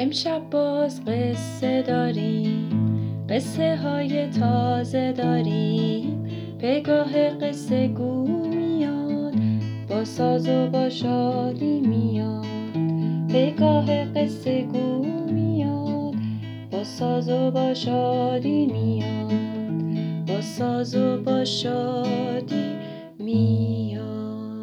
امشب باز قصه داریم، قصه های تازه داریم. پگاه قصه گو میاد، با ساز و با شادی میاد. پگاه قصه گو میاد، با ساز و با شادی میاد. با ساز و با شادی میاد.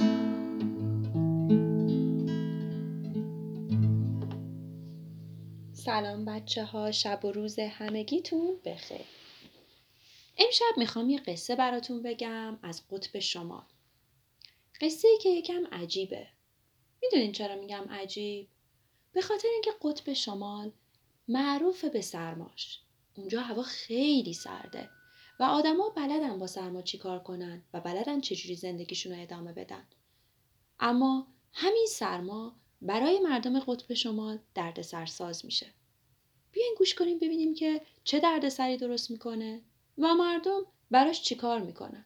سلام بچه ها، شب و روز همگیتون بخیر. امشب میخوام یه قصه براتون بگم از قطب شمال. قصه‌ای که یکم عجیبه. میدونین چرا میگم عجیب؟ به خاطر اینکه قطب شمال معروفه به سرماش. اونجا هوا خیلی سرده و آدما بلدن با سرما چی کار کنن و بلدن چجوری زندگیشون رو ادامه بدن. اما همین سرما برای مردم قطب شمال دردسرساز میشه. بیاین گوش کنیم ببینیم که چه دردسری درست میکنه و مردم براش چی کار میکنن.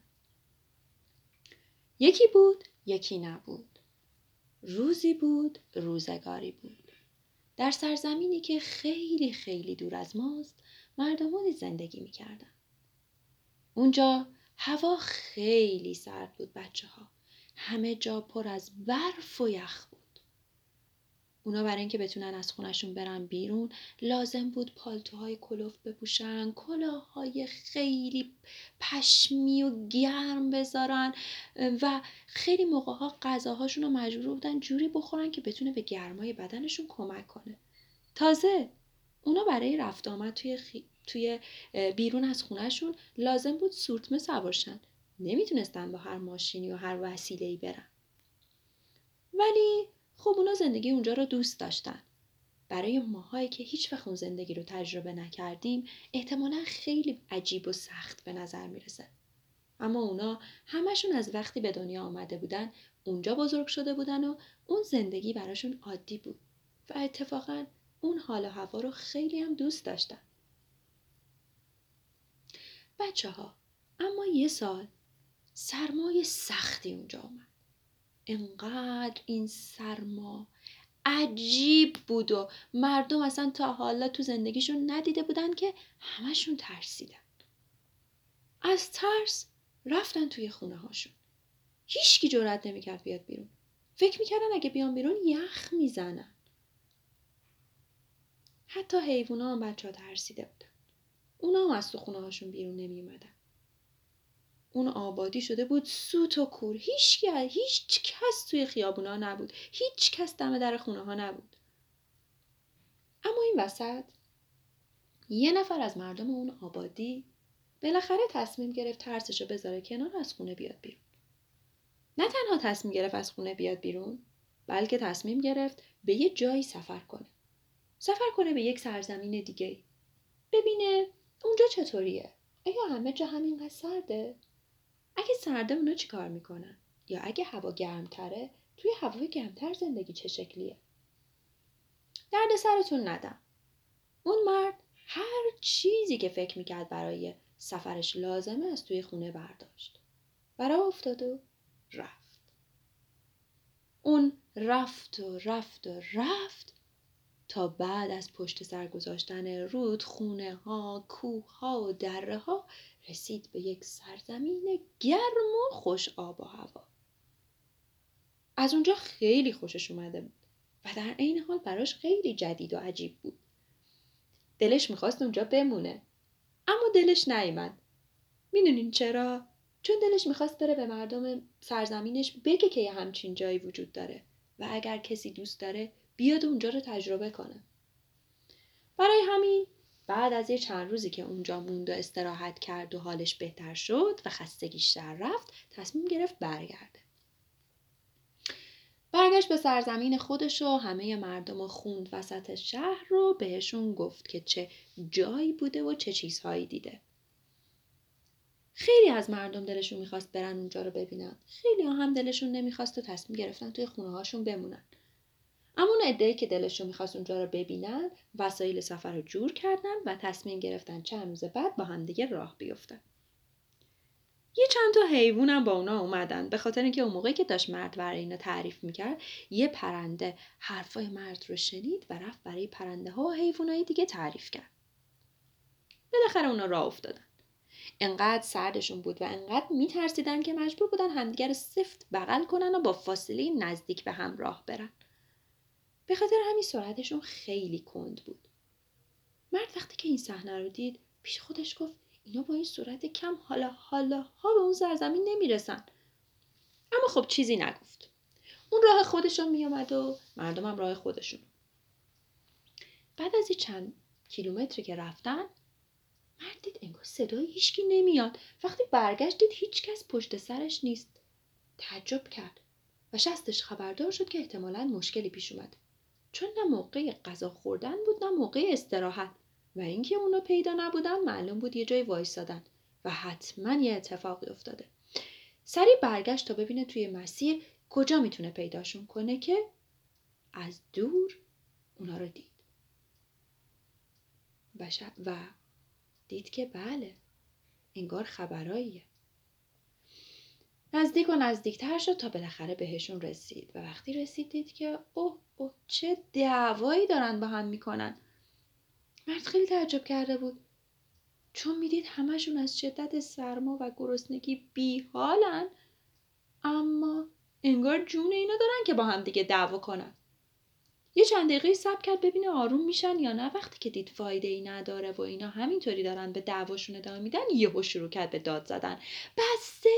یکی بود، یکی نبود. روزی بود، روزگاری بود. در سرزمینی که خیلی خیلی دور از ماست، مردمانی زندگی میکردن. اونجا هوا خیلی سرد بود بچه ها. همه جا پر از برف و یخ بود. اونا برای اینکه بتونن از خونشون برن بیرون لازم بود پالتوهای کلفت بپوشن، کلاههای خیلی پشمی و گرم بذارن و خیلی موقعها غذاهاشون رو مجبور بودن جوری بخورن که بتونه به گرمای بدنشون کمک کنه. تازه اونا برای رفت آمد توی بیرون از خونشون لازم بود سورتمه سوارشن. نمیتونستن با هر ماشینی و هر وسیله‌ای برن. ولی خب اونا زندگی اونجا رو دوست داشتن. برای ماهایی که هیچ وقت اون زندگی رو تجربه نکردیم احتمالاً خیلی عجیب و سخت به نظر میرسه. اما اونا همشون از وقتی به دنیا آمده بودن اونجا بزرگ شده بودن و اون زندگی براشون عادی بود و اتفاقاً اون حال و هوا رو خیلی هم دوست داشتن. بچه ها، اما یه سال سرمای سختی اونجا آمد. انقدر این سرما عجیب بود و مردم اصلا تا حالا تو زندگیشون ندیده بودن که همشون ترسیدن. از ترس رفتن توی خونه هاشون. هیچکی جرئت نمیکرد بیاد بیرون. فکر میکردن اگه بیان بیرون یخ میزنن. حتی حیوونا هم بچه ها ترسیده بودن. اونا هم از تو خونه هاشون بیرون نمی اومدن. اون آبادی شده بود سوت و کور. هیچ کس توی خیابونا نبود. هیچ کس دم در خونه ها نبود. اما این وسط یه نفر از مردم اون آبادی بالاخره تصمیم گرفت ترسشو بذاره کنار، از خونه بیاد بیرون. نه تنها تصمیم گرفت از خونه بیاد بیرون، بلکه تصمیم گرفت به یه جایی سفر کنه به یک سرزمین دیگه. ببینه اونجا چطوریه. آیا همه جا همینقدر سرده؟ اگه سرده اونا چی کار میکنن؟ یا اگه هوا گرمتره توی هوای گرمتر زندگی چه شکلیه؟ درد سرتون ندم. اون مرد هر چیزی که فکر میکرد برای سفرش لازمه از توی خونه برداشت. برا افتاد و رفت. اون رفت تا بعد از پشت سر گذاشتن رودخونه ها، کوه ها و دره ها رسید به یک سرزمین گرم و خوش آب و هوا. از اونجا خیلی خوشش اومده بود و در عین حال براش خیلی جدید و عجیب بود. دلش میخواست اونجا بمونه، اما دلش نیامد. میدونین چرا؟ چون دلش میخواست بره به مردم سرزمینش بگه که یه همچین جایی وجود داره و اگر کسی دوست داره بیاد اونجا رو تجربه کنه. برای همین بعد از یه چند روزی که اونجا موند و استراحت کرد و حالش بهتر شد و خستگیش در رفت، تصمیم گرفت برگرده. برگشت به سرزمین خودش و همه مردم رو خوند وسط شهر رو بهشون گفت که چه جایی بوده و چه چیزهایی دیده. خیلی از مردم دلشون میخواست برن اونجا رو ببینن. خیلی هم دلشون نمیخواست و تصمیم گرفتن توی خونه هاشون بمونن. اما اون عده‌ای که دلشون میخواست اونجا رو ببینن وسایل سفر رو جور کردن و تصمیم گرفتن چند روز بعد با هم دیگه راه بیفتن. یه چند تا حیوانم با اونا اومدن، به خاطر اینکه اون موقعی که داشت مرد برای اینا تعریف میکرد یه پرنده حرفای مرد رو شنید و رفت برای پرنده ها و حیوانای دیگه تعریف کرد. بالاخره اونا راه افتادن. انقدر سردشون بود و انقدر میترسیدن که مجبور بودن همدیگر رو سفت بغل کنن و با فاصله نزدیک به هم راه برن. به خاطر همین سرعتشون خیلی کند بود. مرد وقتی که این صحنه رو دید پیش خودش گفت اینا با این سرعت کم حالا به اون سرزمین نمیرسن. اما خب چیزی نگفت. اون راه خودشون میامد و مردمم راه خودشون. بعد از چند کیلومتری که رفتن مرد دید انگار صدای هیچکی نمیاد. وقتی برگشت دید هیچ کس پشت سرش نیست. تعجب کرد و شستش خبردار شد که احتمالاً مشکلی پیش اومد. چون نه موقع غذا خوردن بود نه موقع استراحت و اینکه اونا پیدا نبودن معلوم بود یه جای وایسادن و حتما یه اتفاقی افتاده. سریع برگشت تا ببینه توی مسیر کجا میتونه پیداشون کنه که از دور اونا رو دید. و دید که بله انگار خبراییه. نزدیک و نزدیکتر شد تا بالاخره بهشون رسید و وقتی رسید دید که اوه چه دعوایی دارن با هم میکنن. مرد خیلی تعجب کرده بود چون میدید همشون از شدت سرما و گرسنگی بیحالن، اما انگار جون اینا دارن که با هم دیگه دعوا کنن. یه چند دقیقه صبر کرد ببینه آروم میشن یا نه. وقتی که دید فایده ای نداره و اینا همینطوری دارن به دعواشون ادامه میدن یهو شروع کرد به داد زدن. بسته!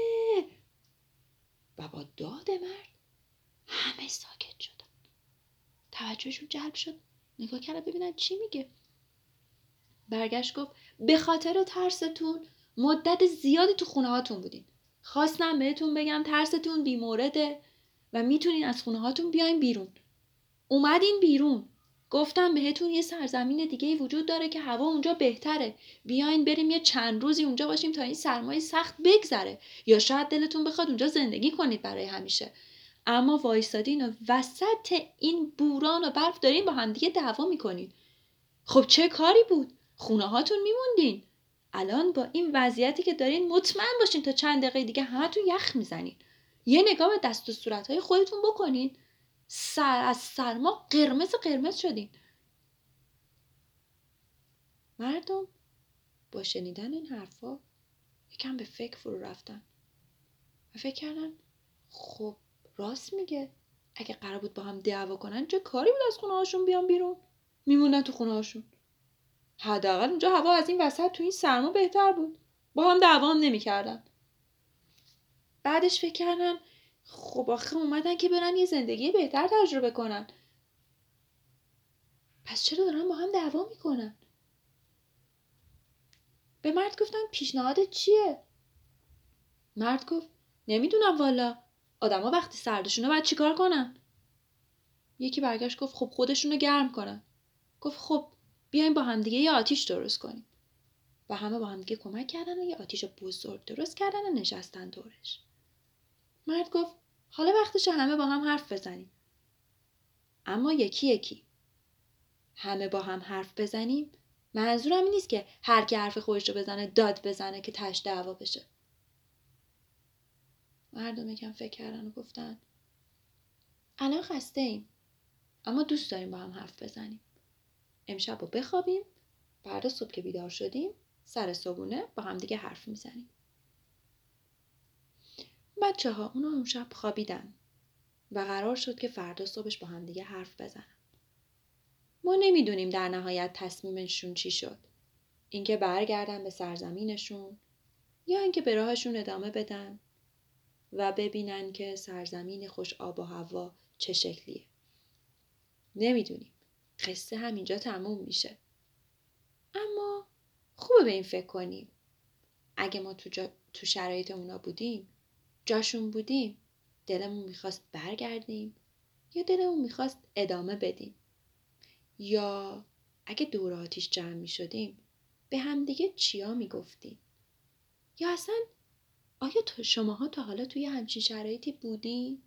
و با داد مرد همه ساکت شدن. توجهشون جلب شد. نگاه کردن ببینن چی میگه. برگشت گفت به خاطر ترستون مدت زیادی تو خونه هاتون بودین. خواستم بهتون بگم ترستون بیمورده و میتونین از خونه هاتون بیاین بیرون. اومدین بیرون. گفتم بهتون یه سرزمین دیگه وجود داره که هوا اونجا بهتره. بیاین بریم یه چند روزی اونجا باشیم تا این سرمای سخت بگذره. یا شاید دلتون بخواد اونجا زندگی کنید برای همیشه. اما وایسادین و وسط این بوران و برف دارین با همدیگه دعوا میکنین. خب چه کاری بود؟ خونه هاتون میموندین. الان با این وضعیتی که دارین مطمئن باشین تا چند دقیقه دیگه همتون یخ میزنین. یه نگاه به دست و صورتهای خودتون بکنین. از سرما قرمز شدین. مردم با شنیدن این حرفا یکم به فکر فرو رفتن و فکر کردن خب راست میگه. اگه قرار بود با هم دعوا کنن چه کاری بود از خونه هاشون بیان بیرون؟ میموندن تو خونه هاشون. حداقل اونجا هوا از این وسط تو این سرما بهتر بود. با هم دعوا هم نمی‌کردن. بعدش فکر کردن خب آخه اومدن که برن یه زندگی بهتر تجربه کنن. پس چرا دارن با هم دعوا میکنن؟ به مرد گفتن پیشنهادت چیه؟ مرد گفت نمیدونم والا. آدما وقتی سردشونه باید چیکار کنن؟ یکی برگشت گفت خب خودشونو گرم کنن. گفت خب بیاین با هم دیگه یه آتیش درست کنیم. و همه با هم دیگه کمک کردن و یه آتیش بزرگ درست کردن و نشستن دورش. مرد گفت حالا وقتشه همه با هم حرف بزنیم. اما یکی همه با هم حرف بزنیم منظورم این نیست که هر کی حرف خودش رو بزنه داد بزنه که تش دعوا بشه. مردم یکم فکر کردن و گفتن الان خسته ایم اما دوست داریم با هم حرف بزنیم. امشب رو بخوابیم، فردا صبح که بیدار شدیم سر صبحونه با هم دیگه حرف میزنیم. بچه‌ها اونا اون شب خوابیدن و قرار شد که فردا صبحش با هم دیگه حرف بزنن. ما نمیدونیم در نهایت تصمیمشون چی شد. اینکه برگردن به سرزمینشون یا اینکه به راهشون ادامه بدن و ببینن که سرزمین خوش آب و هوا چه شکلیه. نمیدونیم. قصه همینجا تموم میشه. اما خوبه به این فکر کنیم. اگه ما تو شرایط اونا بودیم، جاشون بودیم، دلمون میخواست برگردیم یا دلمون میخواست ادامه بدیم. یا اگه دور آتیش جمع میشدیم به هم دیگه چیا میگفتیم؟ یا اصلا آیا شماها تا حالا توی همچین شرایطی بودین؟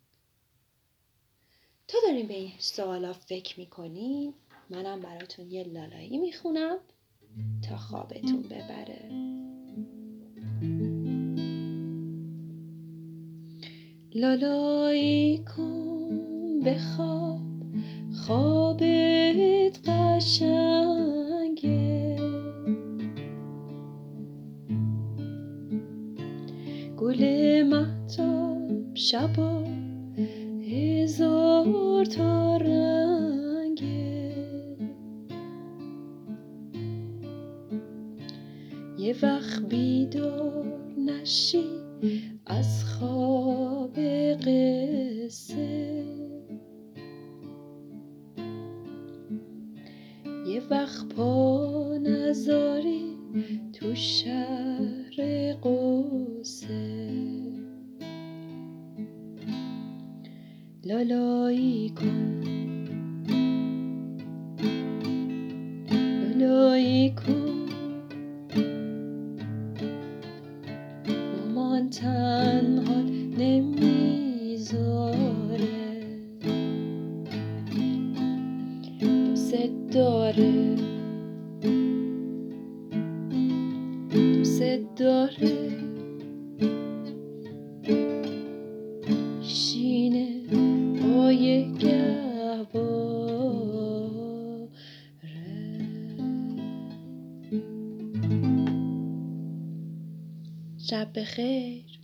تا دارین به این سوالا فکر میکنین منم براتون یه لالایی میخونم تا خوابتون ببره. لالایی کن بخواب، خوابت قشنگه. گل مهتاب شبا هزار تا رنگه. یه وقت بیدار نشی از خواب قصه، یه وقت پا نذاری تو شهر قصه. لالایی کن، لالایی کن، مامان تنها نمیذاره، دوست داره، دوست داره. شینه پای گهواره. شب بخیر.